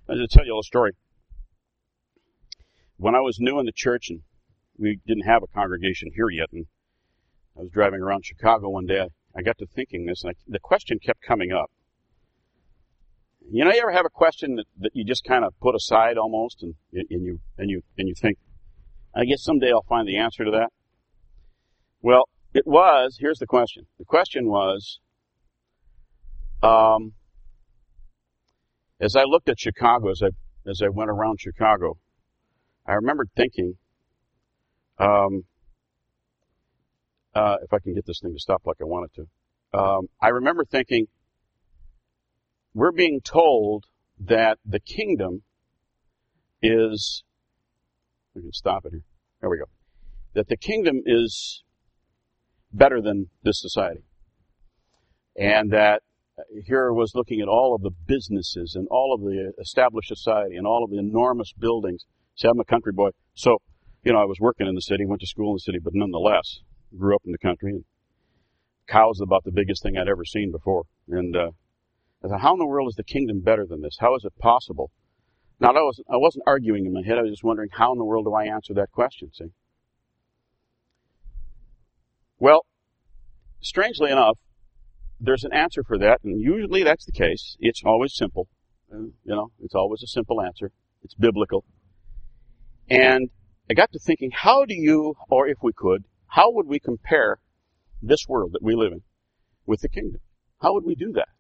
I'm going to tell you a little story. When I was new in the church, and we didn't have a congregation here yet, and I was driving around Chicago one day, I got to thinking this, and the question kept coming up. You ever have a question that you just kind of put aside almost, and you think, I guess someday I'll find the answer to that? Well, here's the question. The question was, as I looked at Chicago, as I went around Chicago, I remembered thinking, if I can get this thing to stop like I want it to, I remember thinking, we're being told that the kingdom is, we can stop it here. There we go. That the kingdom is better than this society. And that here I was looking at all of the businesses and all of the established society and all of the enormous buildings. See, I'm a country boy. So, I was working in the city, went to school in the city, but nonetheless, grew up in the country. And cows about the biggest thing I'd ever seen before. And I thought, how in the world is the kingdom better than this? How is it possible? Now, I wasn't arguing in my head. I was just wondering, how in the world do I answer that question, see? Well, strangely enough, there's an answer for that, and usually that's the case. It's always simple. It's always a simple answer. It's biblical. And I got to thinking, how do you, or if we could, how would we compare this world that we live in with the kingdom? How would we do that?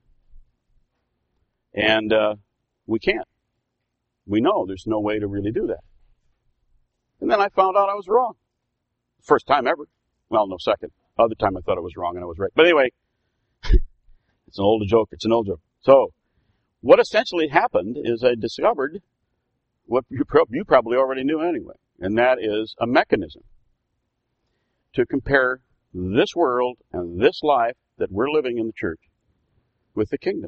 And we can't. We know there's no way to really do that. And then I found out I was wrong. First time ever. Well, no, second. Other time I thought I was wrong and I was right. But anyway, it's an old joke. So, what essentially happened is I discovered what you probably already knew anyway, and that is a mechanism to compare this world and this life that we're living in the church with the kingdom.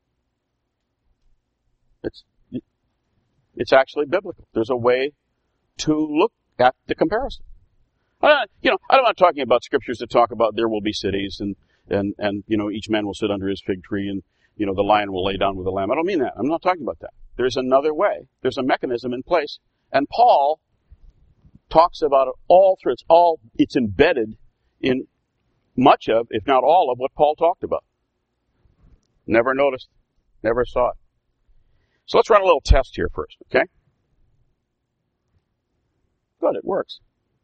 It's actually biblical. There's a way to look at the comparison. I'm not talking about scriptures that talk about there will be cities and each man will sit under his fig tree and, the lion will lay down with the lamb. I don't mean that. I'm not talking about that. There's another way. There's a mechanism in place. And Paul talks about it all through. It's embedded in much of, if not all of, what Paul talked about. Never noticed, never saw it. So let's run a little test here first, okay? Good, it works.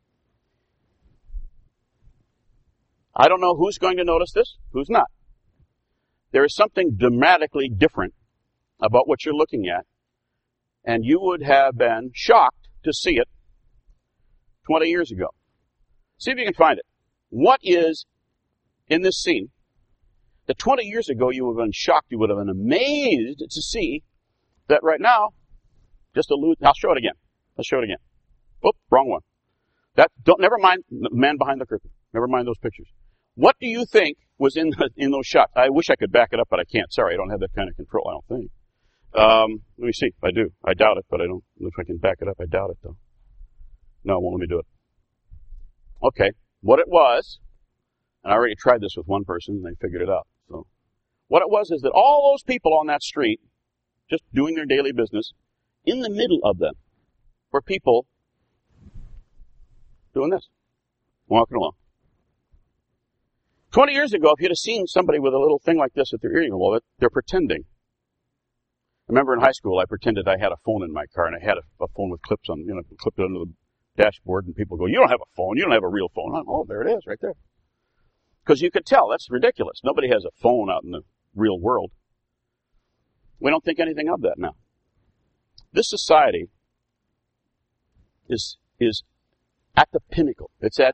I don't know who's going to notice this, who's not. There is something dramatically different about what you're looking at, and you would have been shocked to see it 20 years ago. See if you can find it. What is in this scene that 20 years ago you would have been shocked, you would have been amazed to see that right now, I'll show it again. Let's show it again. Oop, wrong one. Never mind the man behind the curtain. Never mind those pictures. What do you think was in those shots? I wish I could back it up, but I can't. Sorry, I don't have that kind of control, I don't think. Let me see if I do. I doubt it, but I don't know if I can back it up. I doubt it, though. No, it won't let me do it. Okay, what it was, and I already tried this with one person, and they figured it out. So, what it was is that all those people on that street, just doing their daily business, in the middle of them were people doing this, walking along. 20 years ago, if you'd have seen somebody with a little thing like this at their earring, well, they're pretending. I remember in high school, I pretended I had a phone in my car, and I had a phone with clips on, clipped it under the dashboard, and people go, "You don't have a phone. You don't have a real phone." Oh, there it is, right there. Because you could tell, that's ridiculous. Nobody has a phone out in the real world. We don't think anything of that now. This society is at the pinnacle.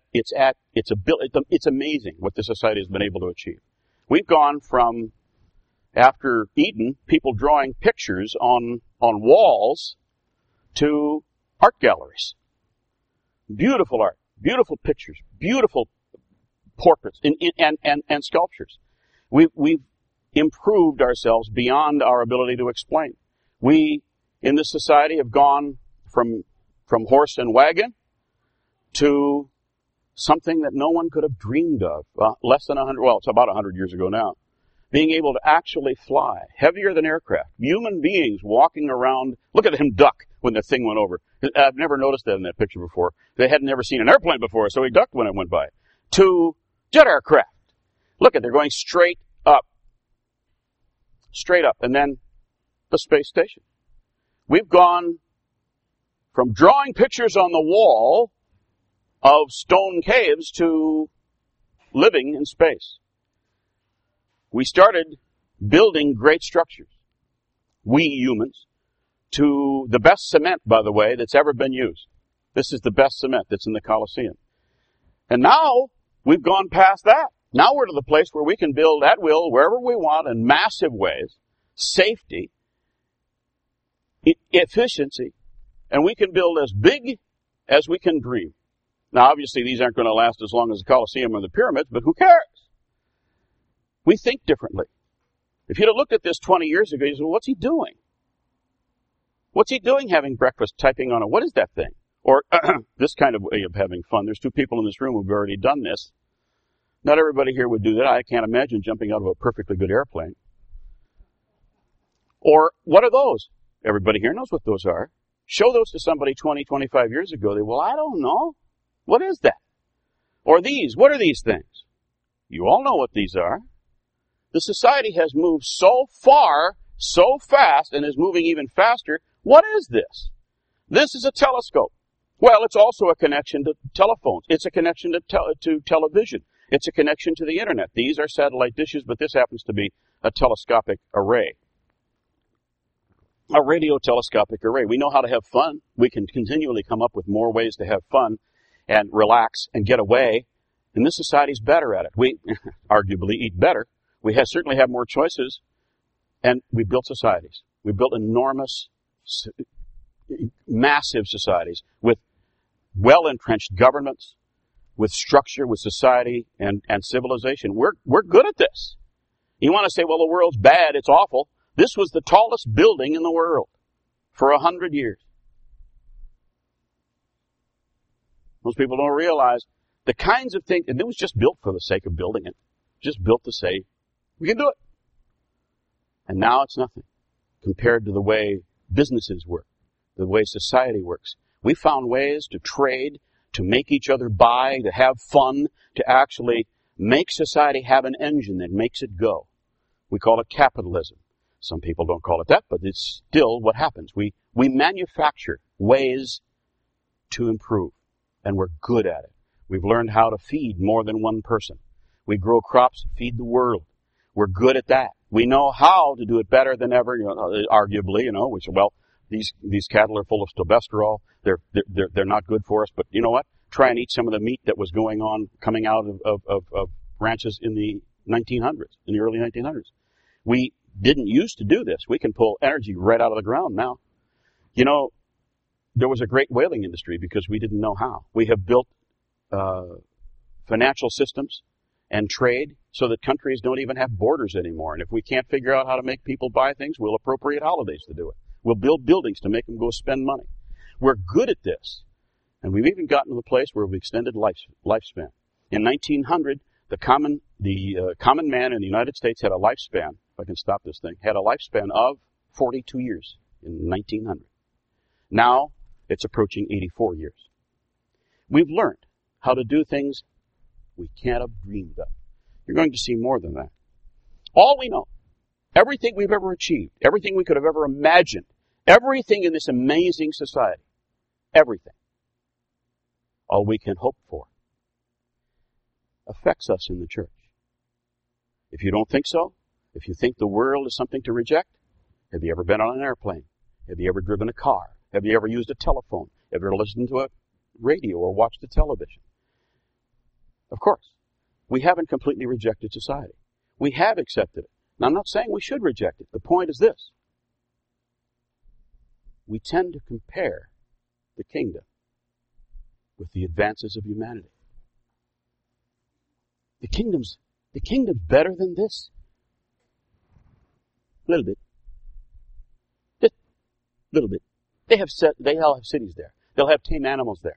It's amazing what this society has been able to achieve. We've gone from, after Eden, people drawing pictures on walls to art galleries. Beautiful art, beautiful pictures, beautiful portraits and sculptures. We've improved ourselves beyond our ability to explain. We, in this society, have gone from horse and wagon to something that no one could have dreamed of less than 100, well, it's about 100 years ago now. being able to actually fly, heavier than aircraft. Human beings walking around. Look at him duck when the thing went over. I've never noticed that in that picture before. They had never seen an airplane before, so he ducked when it went by. To jet aircraft. Look at, they're going straight up. Straight up. And then the space station. We've gone from drawing pictures on the wall of stone caves to living in space. We started building great structures, we humans, to the best cement, by the way, that's ever been used. This is the best cement that's in the Colosseum. And now we've gone past that. Now we're to the place where we can build at will, wherever we want, in massive ways, safety, efficiency, and we can build as big as we can dream. Now, obviously, these aren't going to last as long as the Colosseum or the pyramids, but who cares? We think differently. If you'd have looked at this 20 years ago, you'd say, well, what's he doing? What's he doing having breakfast, typing on what is that thing? Or this kind of way of having fun. There's two people in this room who've already done this. Not everybody here would do that. I can't imagine jumping out of a perfectly good airplane. Or what are those? Everybody here knows what those are. Show those to somebody 20, 25 years ago. They, well, I don't know. What is that? Or these. What are these things? You all know what these are. The society has moved so far, so fast, and is moving even faster. What is this? This is a telescope. Well, it's also a connection to telephones. It's a connection to television. It's a connection to the internet. These are satellite dishes, but this happens to be a telescopic array. A radio telescopic array. We know how to have fun. We can continually come up with more ways to have fun and relax and get away. And this society's better at it. We arguably eat better. We certainly have more choices. And we built societies. We built enormous, massive societies with well-entrenched governments, with structure, with society, and civilization. We're good at this. You want to say, well, the world's bad, it's awful. This was the tallest building in the world for 100 years. Most people don't realize the kinds of things, and it was just built for the sake of building it. Just built to say, we can do it. And now it's nothing compared to the way businesses work, the way society works. We found ways to trade, to make each other buy, to have fun, to actually make society have an engine that makes it go. We call it capitalism. Some people don't call it that, but it's still what happens. We manufacture ways to improve, and we're good at it. We've learned how to feed more than one person. We grow crops to feed the world. We're good at that. We know how to do it better than ever, arguably, which, well, these cattle are full of stilbestrol. They're not good for us, but you know what? Try and eat some of the meat that was coming out of ranches in the 1900s, in the early 1900s. We didn't used to do this. We can pull energy right out of the ground now. There was a great whaling industry because we didn't know how. We have built financial systems and trade so that countries don't even have borders anymore. And if we can't figure out how to make people buy things, we'll appropriate holidays to do it. We'll build buildings to make them go spend money. We're good at this. And we've even gotten to the place where we've extended lifespan. In 1900, the common man in the United States had a lifespan, if I can stop this thing, had a lifespan of 42 years in 1900. Now, it's approaching 84 years. We've learned how to do things we can't have dreamed of. You're going to see more than that. All we know, everything we've ever achieved, everything we could have ever imagined, everything in this amazing society, everything, all we can hope for, affects us in the church. If you don't think so, if you think the world is something to reject, have you ever been on an airplane? Have you ever driven a car? Have you ever used a telephone? Have you ever listened to a radio or watched a television? Of course. We haven't completely rejected society. We have accepted it. Now, I'm not saying we should reject it. The point is this. We tend to compare the kingdom with the advances of humanity. The kingdom's better than this. A little bit. Just a little bit. They'll have cities there. They'll have tame animals there.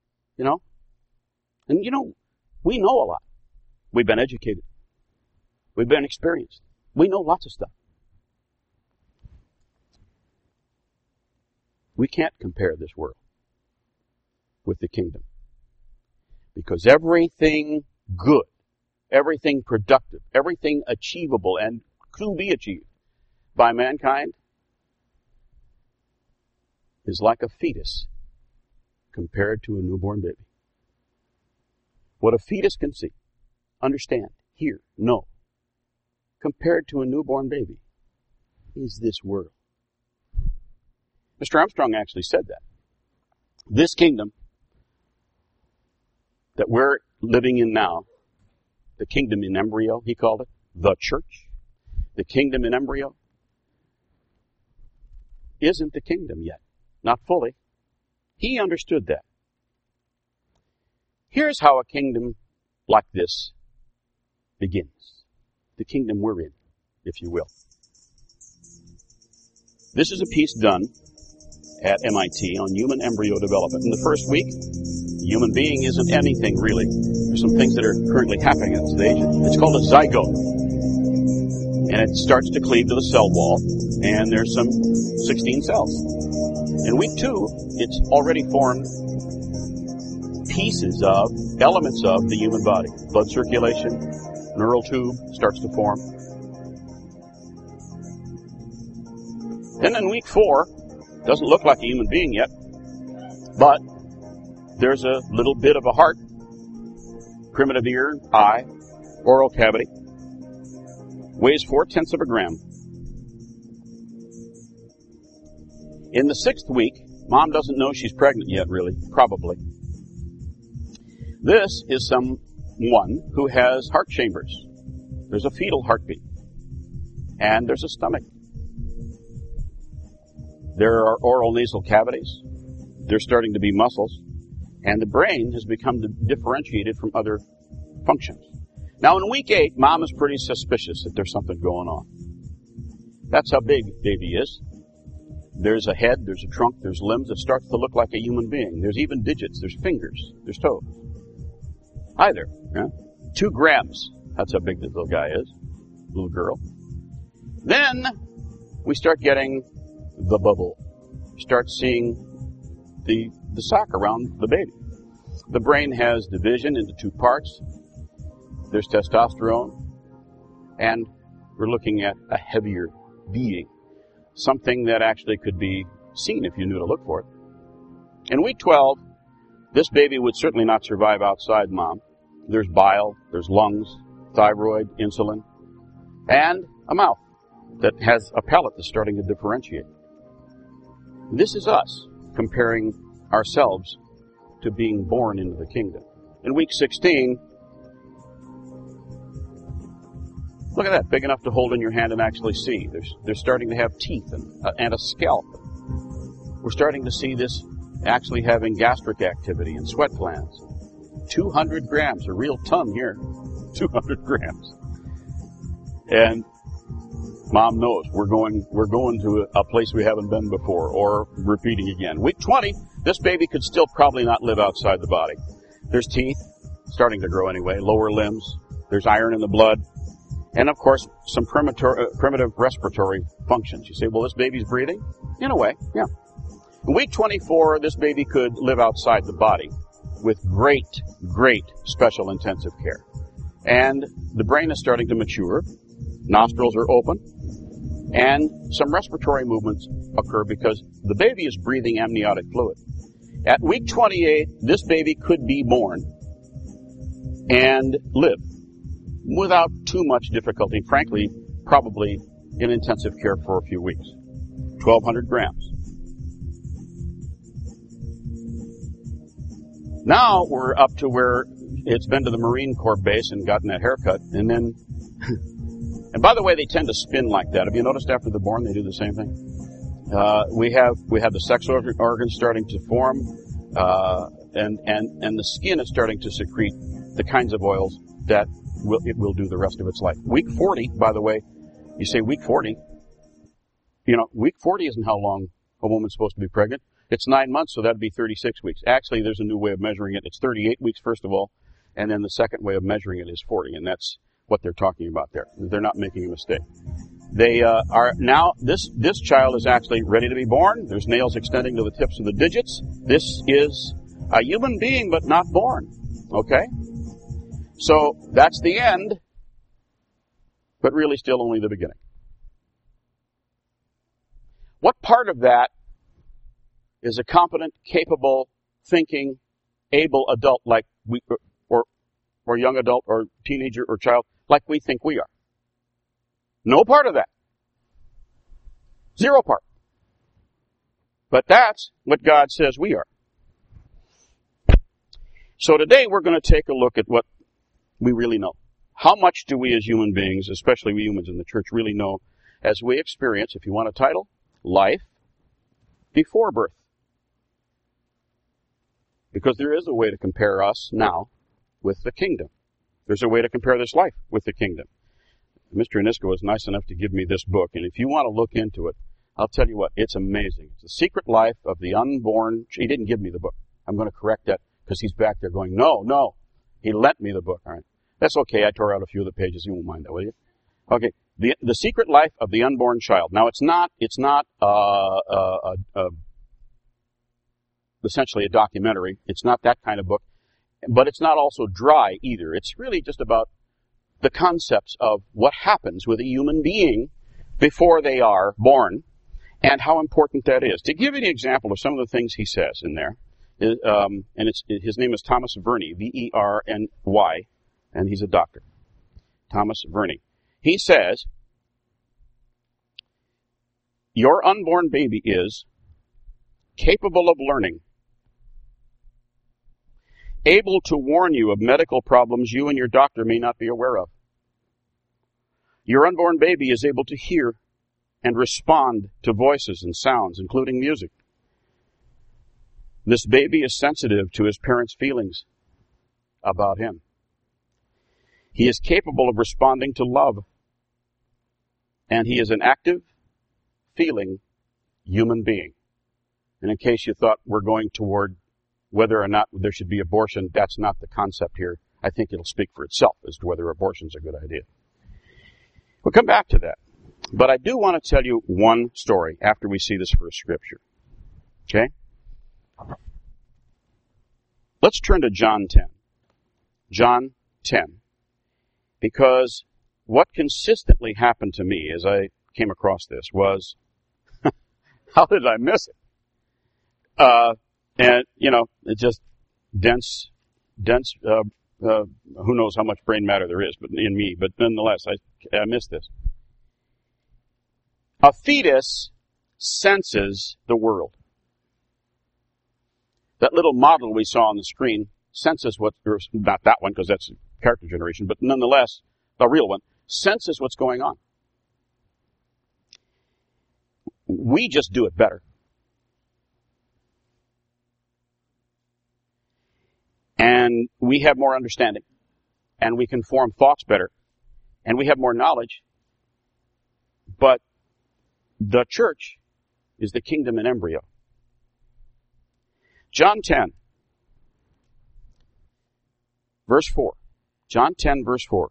And we know a lot. We've been educated. We've been experienced. We know lots of stuff. We can't compare this world with the kingdom. Because everything good, everything productive, everything achievable and to be achieved by mankind is like a fetus compared to a newborn baby. What a fetus can see, understand, hear, know, compared to a newborn baby, is this world. Mr. Armstrong actually said that. This kingdom that we're living in now, the kingdom in embryo, he called it, the church, the kingdom in embryo, isn't the kingdom yet. Not fully. He understood that. Here's how a kingdom like this begins. The kingdom we're in, if you will. This is a piece done at MIT on human embryo development. In the first week, the human being isn't anything really. There's some things that are currently happening at this stage. It's called a zygote. And it starts to cleave to the cell wall, and there's some 16 cells. In week 2, it's already formed pieces of, elements of the human body. Blood circulation, neural tube starts to form. Then in week 4, doesn't look like a human being yet, but there's a little bit of a heart, primitive ear, eye, oral cavity, weighs 0.4 of a gram. In the 6th week, mom doesn't know she's pregnant yet, really, probably. This is someone who has heart chambers. There's a fetal heartbeat, and there's a stomach. There are oral nasal cavities. There's starting to be muscles. And the brain has become differentiated from other functions. Now, in week 8, mom is pretty suspicious that there's something going on. That's how big baby is. There's a head, there's a trunk, there's limbs. It starts to look like a human being. There's even digits, there's fingers, there's toes. Hi there. Yeah? 2 grams. That's how big this little guy is. Little girl. Then we start getting the bubble. Start seeing the sac around the baby. The brain has division into 2 parts. There's testosterone, and we're looking at a heavier being, something that actually could be seen if you knew to look for it. In week 12, this baby would certainly not survive outside mom. There's bile, there's lungs, thyroid, insulin, and a mouth that has a palate that's starting to differentiate. This is us comparing ourselves to being born into the kingdom. In week 16, look at that, big enough to hold in your hand and actually see. They're starting to have teeth and a scalp. We're starting to see this actually having gastric activity and sweat glands. 200 grams, a real ton here. 200 grams. And mom knows we're going to a place we haven't been before, or repeating again. Week 20, this baby could still probably not live outside the body. There's teeth, starting to grow anyway, lower limbs. There's iron in the blood. And, of course, some primitive respiratory functions. You say, well, this baby's breathing? In a way, yeah. In week 24, this baby could live outside the body with great special intensive care. And the brain is starting to mature. Nostrils are open. And some respiratory movements occur because the baby is breathing amniotic fluid. At week 28, this baby could be born and live without too much difficulty. Frankly, probably in intensive care for a few weeks. 1,200 grams. Now we're up to where it's been to the Marine Corps base and gotten that haircut. And then, and by the way, they tend to spin like that. Have you noticed after they're born, they do the same thing? We have the sex organs starting to form, and the skin is starting to secrete the kinds of oils that it will do the rest of its life. Week 40, by the way, you say week 40. Week 40 isn't how long a woman's supposed to be pregnant. It's 9 months, so that'd be 36 weeks. Actually, there's a new way of measuring it. It's 38 weeks, first of all, and then the second way of measuring it is 40, and that's what they're talking about there. They're not making a mistake. They are now, this child is actually ready to be born. There's nails extending to the tips of the digits. This is a human being, but not born. Okay? So that's the end, but really still only the beginning. What part of that is a competent, capable, thinking, able adult like we, or young adult, or teenager, or child, like we think we are? No part of that. Zero part. But that's what God says we are. So today we're going to take a look at what we really know. How much do we as human beings, especially we humans in the church, really know as we experience, if you want a title, life before birth? Because there is a way to compare us now with the kingdom. There's a way to compare this life with the kingdom. Mr. Anisko was nice enough to give me this book, and if you want to look into it, I'll tell you what, it's amazing. It's The Secret Life of the Unborn. He didn't give me the book. I'm going to correct that because he's back there going, no. He lent me the book. All right. That's okay. I tore out a few of the pages. You won't mind that, will you? Okay. The Secret Life of the Unborn Child. Now, it's not essentially a documentary. It's not that kind of book, but it's not also dry either. It's really just about the concepts of what happens with a human being before they are born and how important that is. To give you an example of some of the things he says in there, and his name is Thomas Verney, V-E-R-N-Y, and he's a doctor. Thomas Verney. He says, your unborn baby is capable of learning, able to warn you of medical problems you and your doctor may not be aware of. Your unborn baby is able to hear and respond to voices and sounds, including music. This baby is sensitive to his parents' feelings about him. He is capable of responding to love, and he is an active, feeling human being. And in case you thought we're going toward whether or not there should be abortion, that's not the concept here. I think it'll speak for itself as to whether abortion's a good idea. We'll come back to that. But I do want to tell you one story after we see this first scripture. Okay? Let's turn to John 10. John 10. Because what consistently happened to me as I came across this was, how did I miss it? And, it's just dense, who knows how much brain matter there is but in me, but nonetheless, I missed this. A fetus senses the world. That little model we saw on the screen senses what, not that one because that's character generation, but nonetheless, the real one, senses what's going on. We just do it better. And we have more understanding. And we can form thoughts better. And we have more knowledge. But the church is the kingdom in embryo. John 10, verse 4. John 10, verse 4.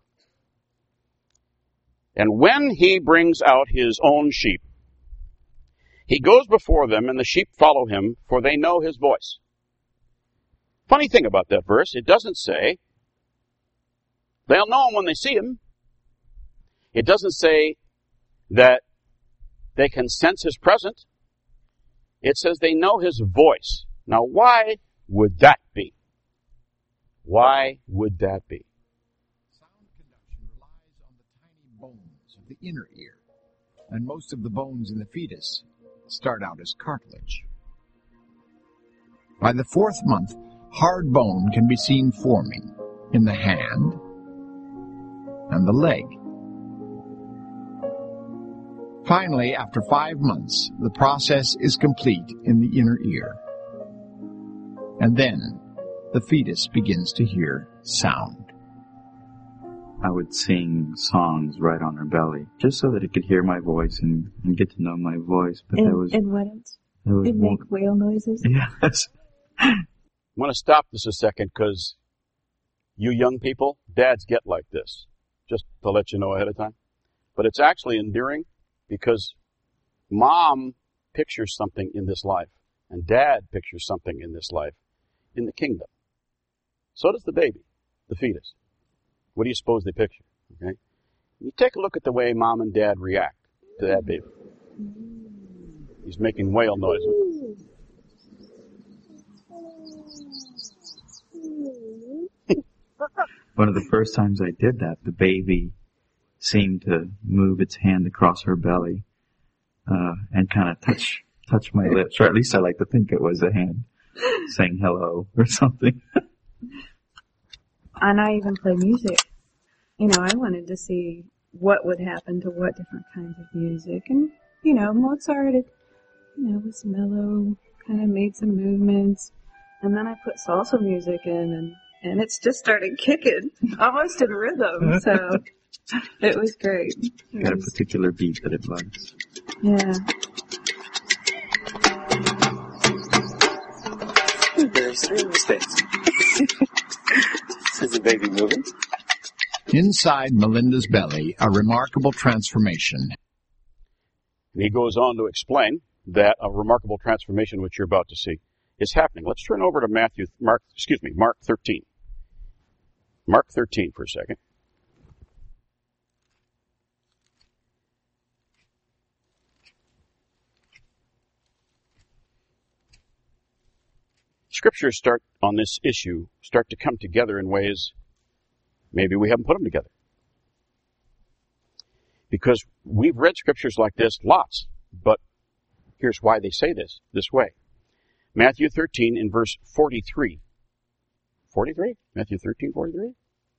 And when he brings out his own sheep, he goes before them, and the sheep follow him, for they know his voice. Funny thing about that verse, it doesn't say they'll know him when they see him. It doesn't say that they can sense his presence. It says they know his voice. Now, why would that be? Why would that be? Sound conduction relies on the tiny bones of the inner ear, and most of the bones in the fetus start out as cartilage. By the 4th month, hard bone can be seen forming in the hand and the leg. Finally, after 5 months, the process is complete in the inner ear. And then the fetus begins to hear sound. I would sing songs right on her belly, just so that it could hear my voice and get to know my voice. But and what else? It make whale noises? Yes. I want to stop this a second because you young people, dads get like this. just to let you know ahead of time. But it's actually enduring because mom pictures something in this life, and dad pictures something in this life, in the kingdom. So does the baby, the fetus. What do you suppose they picture? Okay? You take a look at the way mom and dad react to that baby. He's making whale noises. One of the first times I did that, the baby seemed to move its hand across her belly and kind of touch my lips, or at least I like to think it was a hand saying hello or something. And I even play music. You know, I wanted to see what would happen to what different kinds of music. And, you know, Mozart, it, you know, was mellow, kind of made some movements. And then I put salsa music in, and it's just started kicking, almost in rhythm. So it was great. It got a particular beat that it likes. Yeah. There's 3 mistakes. Is the baby moving? Inside Melinda's belly, a remarkable transformation. And he goes on to explain that a remarkable transformation which you're about to see is happening. Let's turn over to Mark 13. Mark 13 for a second. Scriptures start to come together in ways maybe we haven't put them together. Because we've read scriptures like this lots, but here's why they say this way. Matthew 13 in verse 43. 43? Matthew 13, 43?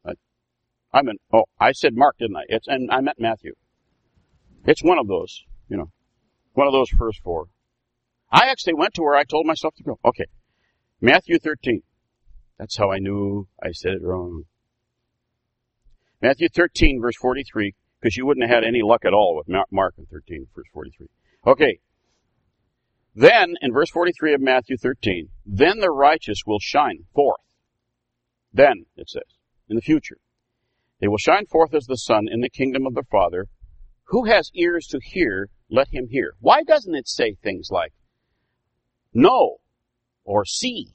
I said Mark, didn't I? I meant Matthew. It's one of those, one of those first 4. I actually went to where I told myself to go. Okay. Matthew 13. That's how I knew I said it wrong. Matthew 13, verse 43, because you wouldn't have had any luck at all with Mark in 13, verse 43. Okay. Then, in verse 43 of Matthew 13, then the righteous will shine forth. Then, it says, in the future. They will shine forth as the sun in the kingdom of the Father. Who has ears to hear, let him hear. Why doesn't it say things like, know or see?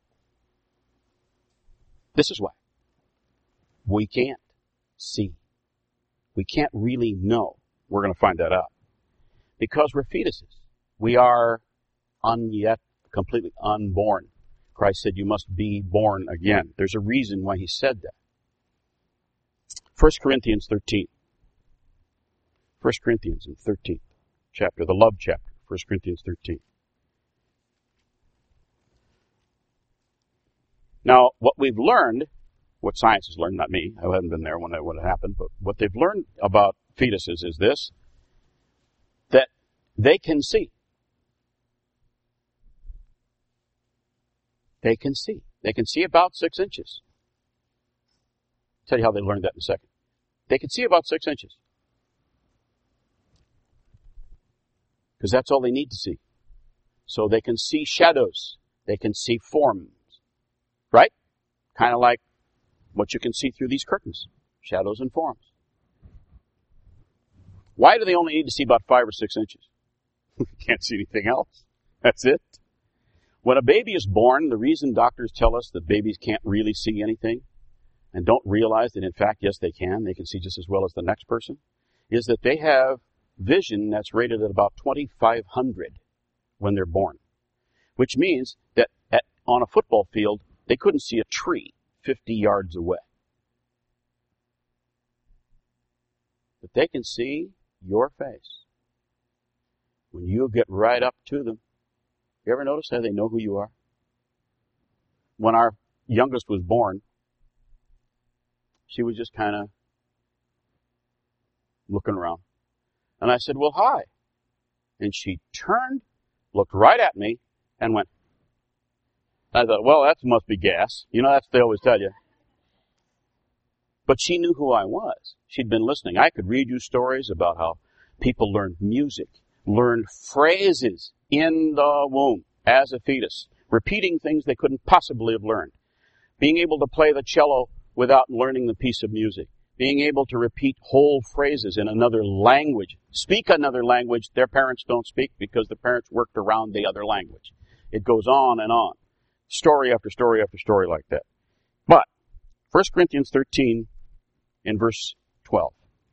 This is why. We can't see. We can't really know. We're going to find that out. Because we're fetuses. We are yet completely unborn. Christ said you must be born again. There's a reason why he said that. 1 Corinthians 13. 1 Corinthians in 13th chapter, the love chapter, 1 Corinthians 13. Now, what we've learned, what science has learned, not me, I haven't been there when it happened, but what they've learned about fetuses is this, that they can see. They can see. They can see about 6 inches. I'll tell you how they learned that in a second. They can see about 6 inches. Because that's all they need to see. So they can see shadows. They can see forms. Right? Kind of like what you can see through these curtains. Shadows and forms. Why do they only need to see about 5 or 6 inches? Can't see anything else. That's it. When a baby is born, the reason doctors tell us that babies can't really see anything and don't realize that in fact, yes, they can see just as well as the next person, is that they have vision that's rated at about 2,500 when they're born. Which means that on a football field, they couldn't see a tree 50 yards away. But they can see your face when you get right up to them. You ever notice how they know who you are? When our youngest was born, she was just kind of looking around. And I said, well, hi. And she turned, looked right at me, and went. I thought, well, that must be gas. That's what they always tell you. But she knew who I was. She'd been listening. I could read you stories about how people learned music, learned phrases in the womb as a fetus, repeating things they couldn't possibly have learned, being able to play the cello without learning the piece of music, being able to repeat whole phrases in another language, speak another language their parents don't speak because the parents worked around the other language. It goes on and on. Story after story after story like that. But 1 Corinthians 13 in verse 12.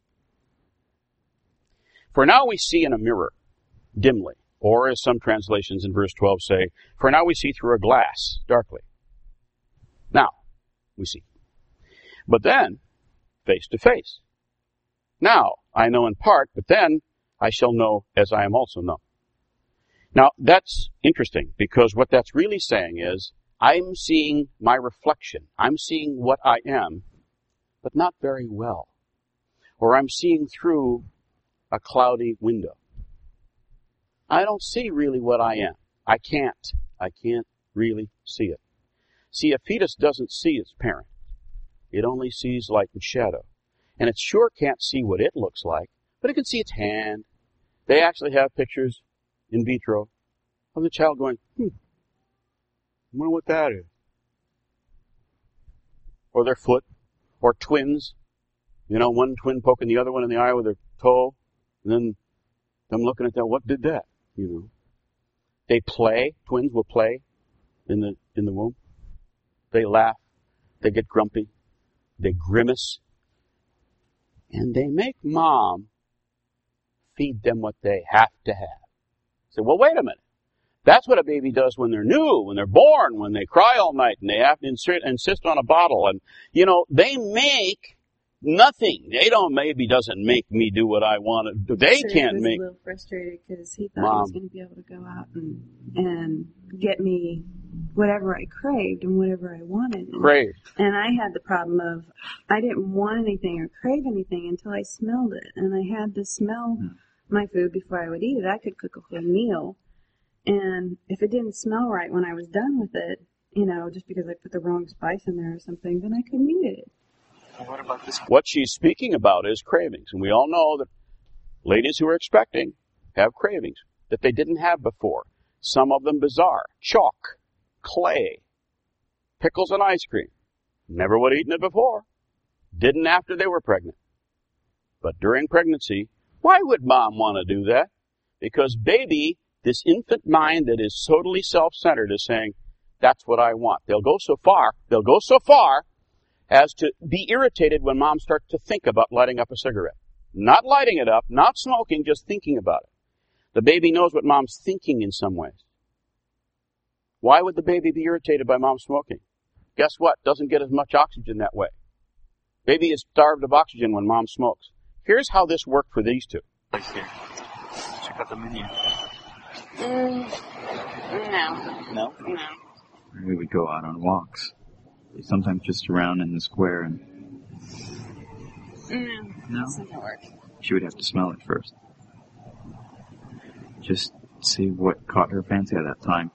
For now we see in a mirror, dimly, or as some translations in verse 12 say, for now we see through a glass, darkly. Now we see. But then, face to face. Now I know in part, but then I shall know as I am also known. Now that's interesting because what that's really saying is I'm seeing my reflection. I'm seeing what I am, but not very well. Or I'm seeing through a cloudy window. I don't see really what I am. I can't really see it. See, a fetus doesn't see its parent. It only sees light and shadow. And it sure can't see what it looks like, but it can see its hand. They actually have pictures in vitro of the child going, I wonder what that is. Or their foot, or twins. You know, one twin poking the other one in the eye with their toe, and then them looking at that, what did that? You know. They play, twins will play in the womb. They laugh, they get grumpy, they grimace, and they make mom feed them what they have to have. Say, well, wait a minute. That's what a baby does when they're new, when they're born, when they cry all night and they have to insist on a bottle. And, you know, they make nothing. They don't, maybe doesn't make me do what I want to do. They can't make. He was a little frustrated because he thought he was going to be able to go out and get me whatever I craved and whatever I wanted. And I had the problem of I didn't want anything or crave anything until I smelled it. And I had to smell my food before I would eat it. I could cook a whole meal. And if it didn't smell right when I was done with it, you know, just because I put the wrong spice in there or something, then I couldn't eat it. What about this? What she's speaking about is cravings. And we all know that ladies who are expecting have cravings that they didn't have before. Some of them bizarre. Chalk, clay, pickles and ice cream. Never would have eaten it before. Didn't after they were pregnant. But during pregnancy, why would mom want to do that? Because baby, this infant mind that is totally self-centered is saying, that's what I want. They'll go so far as to be irritated when mom starts to think about lighting up a cigarette. Not lighting it up, not smoking, just thinking about it. The baby knows what mom's thinking in some ways. Why would the baby be irritated by mom smoking? Guess what? Doesn't get as much oxygen that way. Baby is starved of oxygen when mom smokes. Here's how this worked for these two. Like here. Check out the menu. No. No? No. We would go out on walks. Sometimes just around in the square and... No? Doesn't work. She would have to smell it first. Just see what caught her fancy at that time.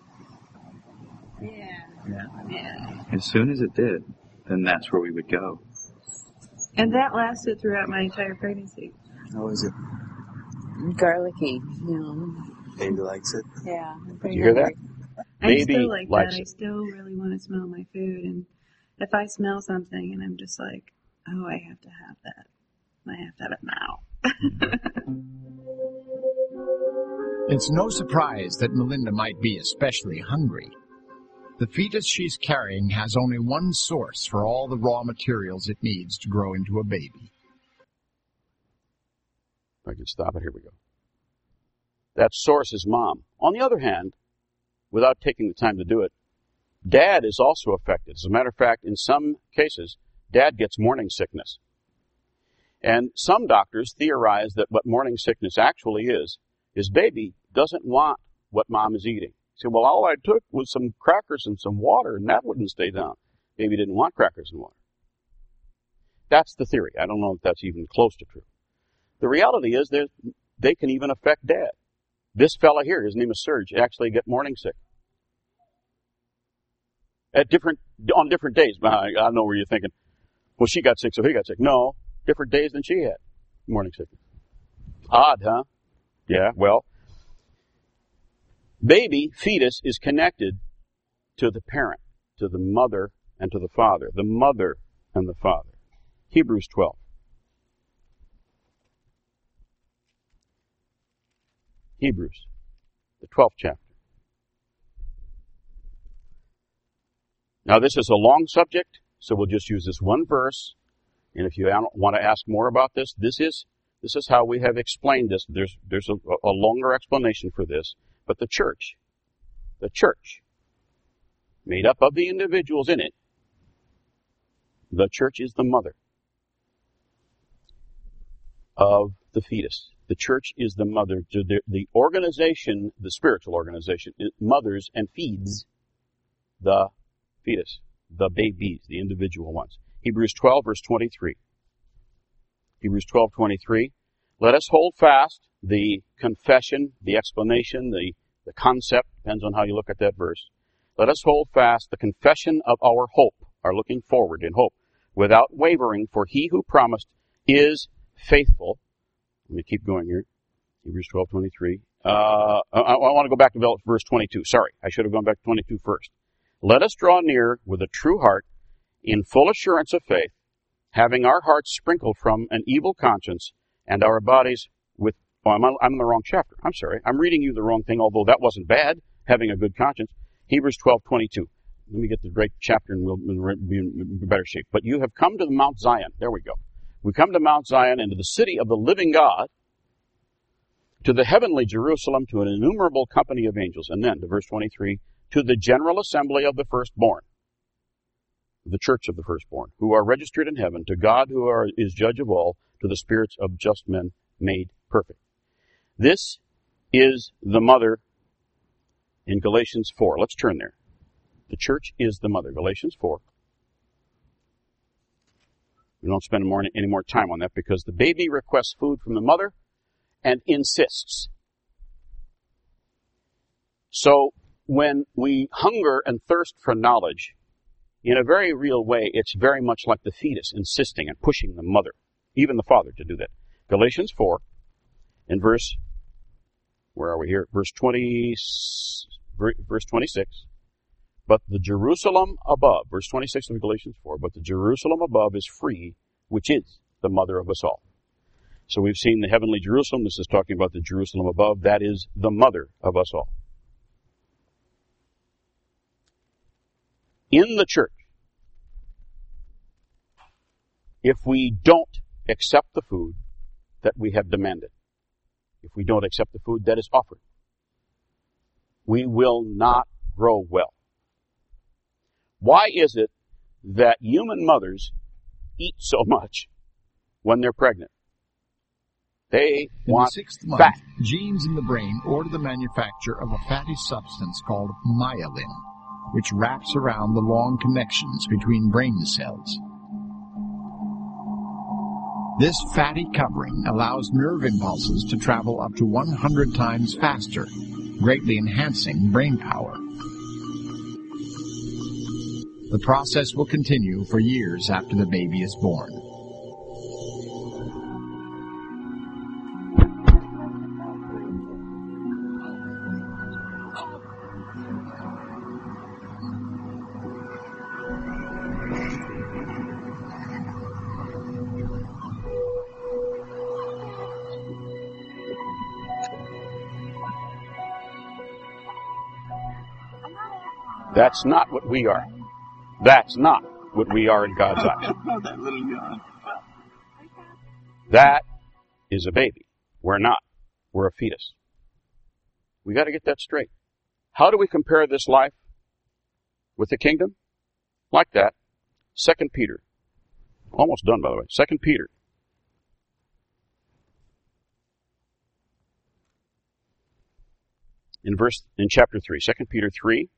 Yeah. As soon as it did, then that's where we would go. And that lasted throughout my entire pregnancy. How is it? Garlicky, you know. Baby likes it. Yeah. Did you hear that? I Baby still like likes that. it. I still really want to smell my food. And if I smell something and I'm just like, oh, I have to have that. I have to have it now. It's no surprise that Melinda might be especially hungry. The fetus she's carrying has only one source for all the raw materials it needs to grow into a baby. If I can stop it, here we go. That source is mom. On the other hand, without taking the time to do it, dad is also affected. As a matter of fact, in some cases, dad gets morning sickness. And some doctors theorize that what morning sickness actually is baby doesn't want what mom is eating. Say, well, all I took was some crackers and some water, and that wouldn't stay down. Baby didn't want crackers and water. That's the theory. I don't know if that's even close to true. The reality is they can even affect dad. This fella here, his name is Serge, actually get morning sick. On different days. I know where you're thinking, well, she got sick, so he got sick. No, different days than she had morning sickness. Odd, huh? Yeah, well, baby, fetus, is connected to the parent, to the mother and to the father. The mother and the father. Hebrews 12. Hebrews, the 12th chapter. Now this is a long subject, so we'll just use this one verse. And if you want to ask more about this, this is how we have explained this. There's a longer explanation for this. But the church, made up of the individuals in it, the church is the mother of the fetus. The church is the mother. The organization, the spiritual organization, it mothers and feeds the fetus, the babies, the individual ones. Hebrews 12, verse 23. Hebrews 12:23. Let us hold fast the confession, the explanation, the concept, depends on how you look at that verse. Let us hold fast the confession of our hope, our looking forward in hope, without wavering, for he who promised is faithful. Let me keep going here. Hebrews 12:23. I want to go back to verse 22. Sorry, I should have gone back to 22 first. Let us draw near with a true heart in full assurance of faith, having our hearts sprinkled from an evil conscience and our bodies with... Oh, I'm in the wrong chapter. I'm sorry. I'm reading you the wrong thing, although that wasn't bad, having a good conscience. Hebrews 12:22. Let me get the right chapter and we'll be in better shape. But you have come to Mount Zion. There we go. We come to Mount Zion and to the city of the living God, to the heavenly Jerusalem, to an innumerable company of angels. And then to verse 23, to the general assembly of the firstborn, the church of the firstborn, who are registered in heaven, to God who is judge of all, to the spirits of just men made perfect. This is the mother in Galatians 4. Let's turn there. The church is the mother. Galatians 4. We don't spend any more time on that because the baby requests food from the mother and insists. So when we hunger and thirst for knowledge, in a very real way, it's very much like the fetus insisting and pushing the mother, even the father, to do that. Galatians 4, in verse, where are we here? Verse 26. But the Jerusalem above, verse 26 of Galatians 4, but the Jerusalem above is free, which is the mother of us all. So we've seen the heavenly Jerusalem. This is talking about the Jerusalem above. That is the mother of us all. In the church, if we don't accept the food that we have demanded, if we don't accept the food that is offered, we will not grow well. Why is it that human mothers eat so much when they're pregnant? They want in the 6th month, fat. Genes in the brain order the manufacture of a fatty substance called myelin, which wraps around the long connections between brain cells. This fatty covering allows nerve impulses to travel up to 100 times faster, greatly enhancing brain power. The process will continue for years after the baby is born. That's not what we are. That's not what we are in God's eyes. That little yawn. That is a baby. We're not. We're a fetus. We got to get that straight. How do we compare this life with the kingdom? Like that. 2 Peter. Almost done, by the way. 2 Peter. In chapter 3. 2 Peter 3.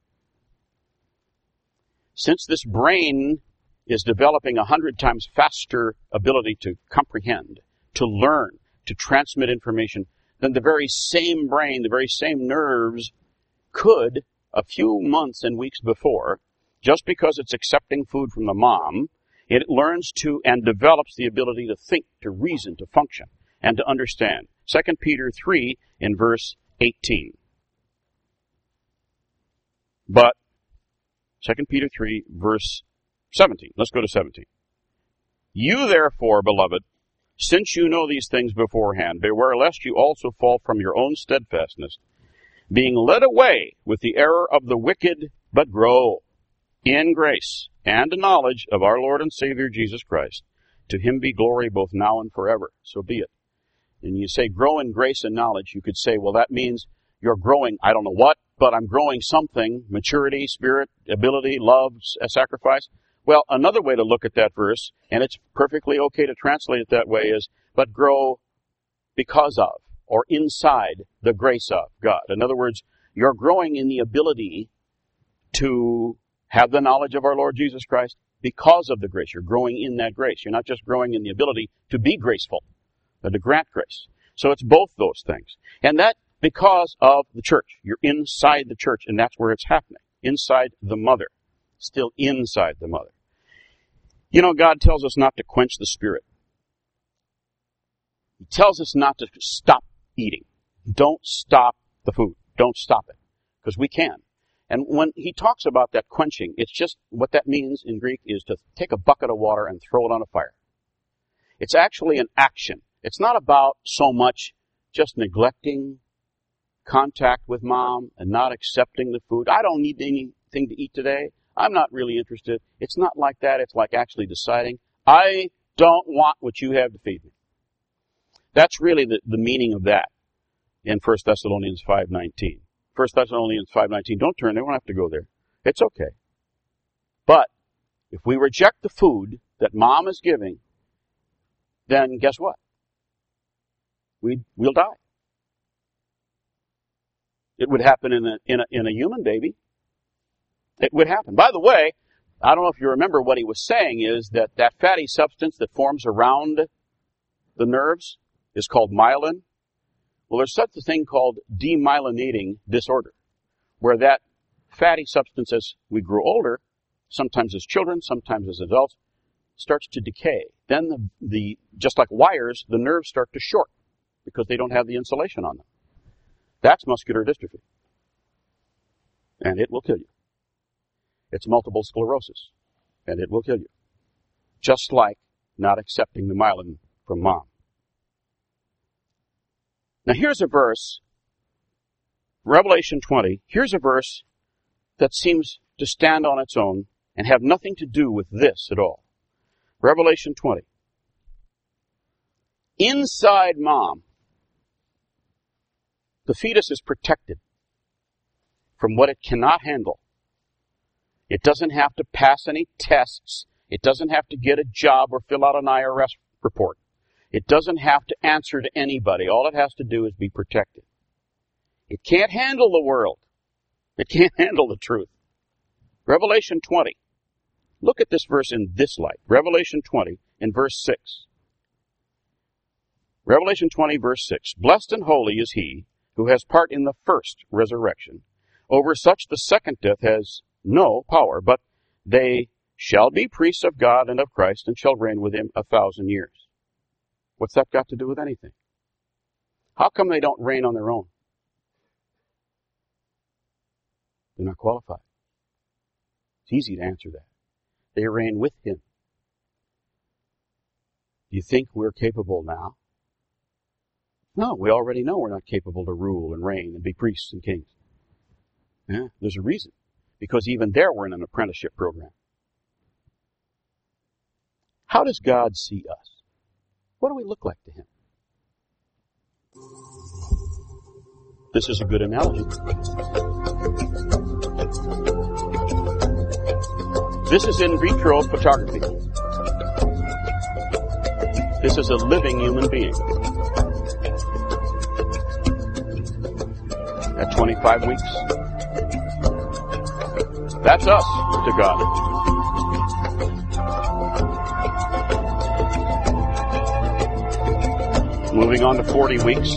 Since this brain is developing 100 times faster ability to comprehend, to learn, to transmit information, then the very same brain, the very same nerves could, a few months and weeks before, just because it's accepting food from the mom, it learns to and develops the ability to think, to reason, to function, and to understand. 2 Peter 3 in verse 18. But 2 Peter 3, verse 17. Let's go to 17. You therefore, beloved, since you know these things beforehand, beware lest you also fall from your own steadfastness, being led away with the error of the wicked, but grow in grace and knowledge of our Lord and Savior Jesus Christ. To him be glory both now and forever. So be it. And you say grow in grace and knowledge, you could say, well, that means you're growing, I don't know what, but I'm growing something, maturity, spirit, ability, love, sacrifice. Well, another way to look at that verse, and it's perfectly okay to translate it that way, is, but grow because of, or inside the grace of God. In other words, you're growing in the ability to have the knowledge of our Lord Jesus Christ because of the grace. You're growing in that grace. You're not just growing in the ability to be graceful, but to grant grace. So it's both those things. And that because of the church. You're inside the church, and that's where it's happening. Inside the mother. Still inside the mother. You know, God tells us not to quench the spirit. He tells us not to stop eating. Don't stop the food. Don't stop it. Because we can. And when he talks about that quenching, it's just, what that means in Greek is to take a bucket of water and throw it on a fire. It's actually an action. It's not about so much just neglecting contact with mom and not accepting the food. I don't need anything to eat today. I'm not really interested. It's not like that. It's like actually deciding, I don't want what you have to feed me. That's really the meaning of that in 1 Thessalonians 5:19. 1 Thessalonians 5:19. Don't turn there. We don't have to go there. It's okay. But if we reject the food that mom is giving, then guess what? We'll die. It would happen in a human baby. It would happen. By the way, I don't know if you remember what he was saying is that fatty substance that forms around the nerves is called myelin. Well, there's such a thing called demyelinating disorder, where that fatty substance, as we grow older, sometimes as children, sometimes as adults, starts to decay. Then just like wires, the nerves start to short because they don't have the insulation on them. That's muscular dystrophy. And it will kill you. It's multiple sclerosis. And it will kill you. Just like not accepting the myelin from mom. Now here's a verse, Revelation 20, here's a verse that seems to stand on its own and have nothing to do with this at all. Revelation 20. Inside mom, the fetus is protected from what it cannot handle. It doesn't have to pass any tests. It doesn't have to get a job or fill out an IRS report. It doesn't have to answer to anybody. All it has to do is be protected. It can't handle the world. It can't handle the truth. Revelation 20. Look at this verse in this light. Revelation 20 in verse 6. Revelation 20 verse 6. Blessed and holy is he who has part in the first resurrection. Over such the second death has no power, but they shall be priests of God and of Christ and shall reign with him 1,000 years. What's that got to do with anything? How come they don't reign on their own? They're not qualified. It's easy to answer that. They reign with him. Do you think we're capable now? No, we already know we're not capable to rule and reign and be priests and kings. Yeah, there's a reason. Because even there we're in an apprenticeship program. How does God see us? What do we look like to him? This is a good analogy. This is in vitro photography. This is a living human being. At 25 weeks. That's us to God. Moving on to 40 weeks.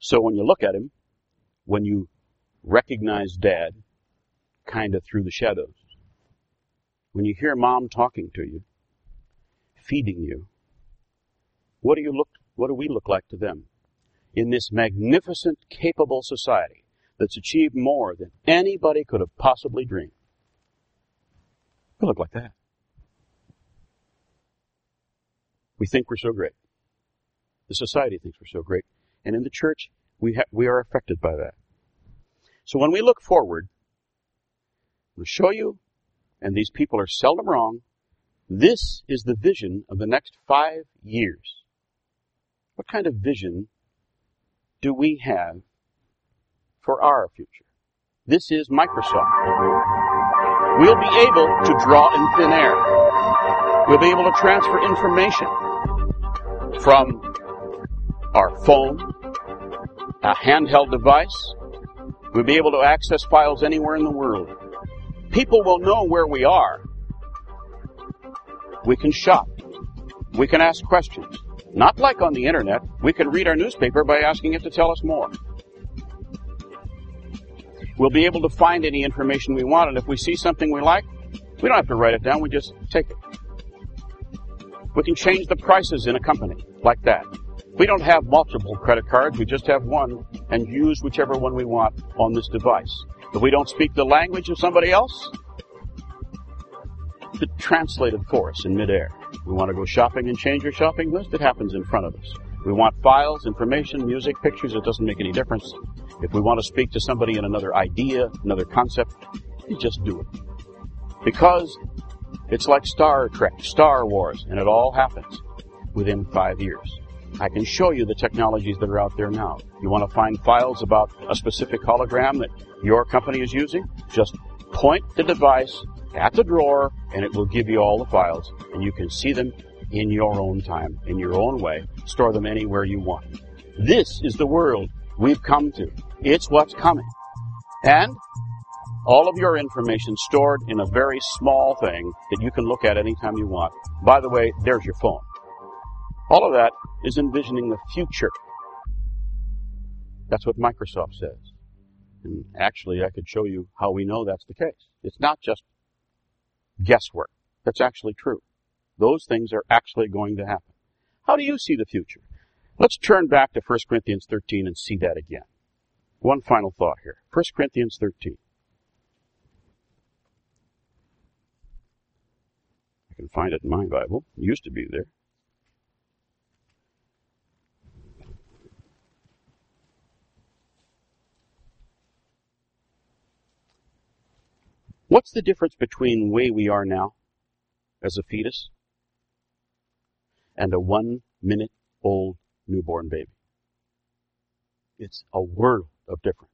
So when you look at him, when you recognize Dad kind of through the shadows, when you hear Mom talking to you, feeding you, what do we look like to them? In this magnificent, capable society that's achieved more than anybody could have possibly dreamed. We look like that. We think we're so great. The society thinks we're so great. And in the church, we are affected by that. So when we look forward, we'll show you, and these people are seldom wrong, this is the vision of the next 5 years. What kind of vision do we have for our future? This is Microsoft. We'll be able to draw in thin air. We'll be able to transfer information from our phone, a handheld device. We'll be able to access files anywhere in the world. People will know where we are. We can shop. We can ask questions. Not like on the internet. We can read our newspaper by asking it to tell us more. We'll be able to find any information we want, and if we see something we like, we don't have to write it down, we just take it. We can change the prices in a company like that. We don't have multiple credit cards, we just have one, and use whichever one we want on this device. If we don't speak the language of somebody else, it's translated for us in midair. We want to go shopping and change your shopping list, it happens in front of us. We want files, information, music, pictures, it doesn't make any difference. If we want to speak to somebody in another idea, another concept, we just do it. Because it's like Star Trek, Star Wars, and it all happens within 5 years. I can show you the technologies that are out there now. You want to find files about a specific hologram that your company is using? Just point the device at the drawer, and it will give you all the files, and you can see them in your own time, in your own way. Store them anywhere you want. This is the world we've come to. It's what's coming. And all of your information stored in a very small thing that you can look at anytime you want. By the way, there's your phone. All of that is envisioning the future. That's what Microsoft says. And actually, I could show you how we know that's the case. It's not just guesswork. That's actually true. Those things are actually going to happen. How do you see the future? Let's turn back to 1 Corinthians 13 and see that again. One final thought here. 1 Corinthians 13. I can find it in my Bible. It used to be there. What's the difference between the way we are now as a fetus and a 1-minute-old newborn baby? It's a world of difference.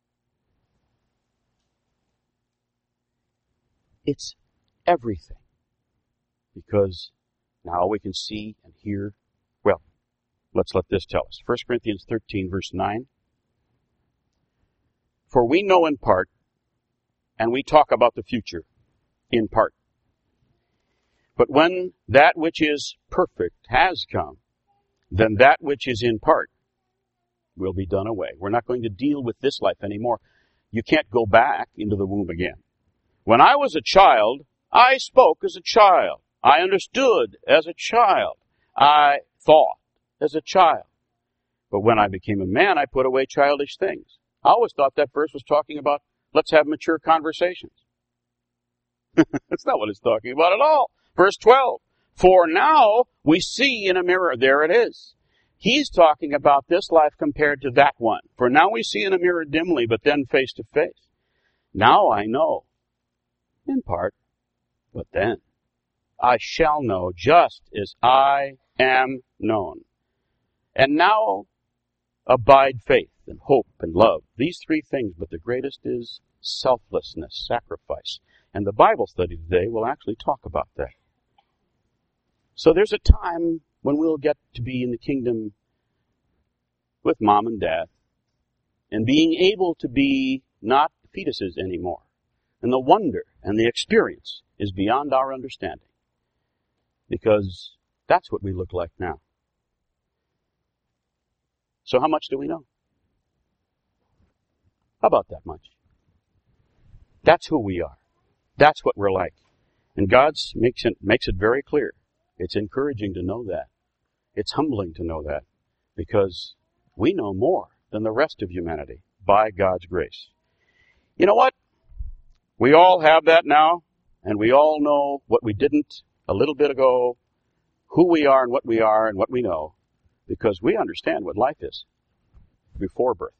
It's everything. Because now we can see and hear. Well, let's let this tell us. 1 Corinthians 13, verse 9. For we know in part, and we talk about the future in part. But when that which is perfect has come, then that which is in part will be done away. We're not going to deal with this life anymore. You can't go back into the womb again. When I was a child, I spoke as a child. I understood as a child. I thought as a child. But when I became a man, I put away childish things. I always thought that verse was talking about let's have mature conversations. That's not what it's talking about at all. Verse 12. For now we see in a mirror. There it is. He's talking about this life compared to that one. For now we see in a mirror dimly, but then face to face. Now I know, in part, but then I shall know just as I am known. And now abide faith and hope and love. These three things, but the greatest is selflessness, sacrifice. And the Bible study today will actually talk about that. So there's a time when we'll get to be in the kingdom with Mom and Dad and being able to be not fetuses anymore. And the wonder and the experience is beyond our understanding. Because that's what we look like now. So how much do we know? How about that much? That's who we are. That's what we're like. And God makes it very clear. It's encouraging to know that. It's humbling to know that, because we know more than the rest of humanity by God's grace. You know what? We all have that now, and we all know what we didn't a little bit ago, who we are and what we know, because we understand what life is before birth.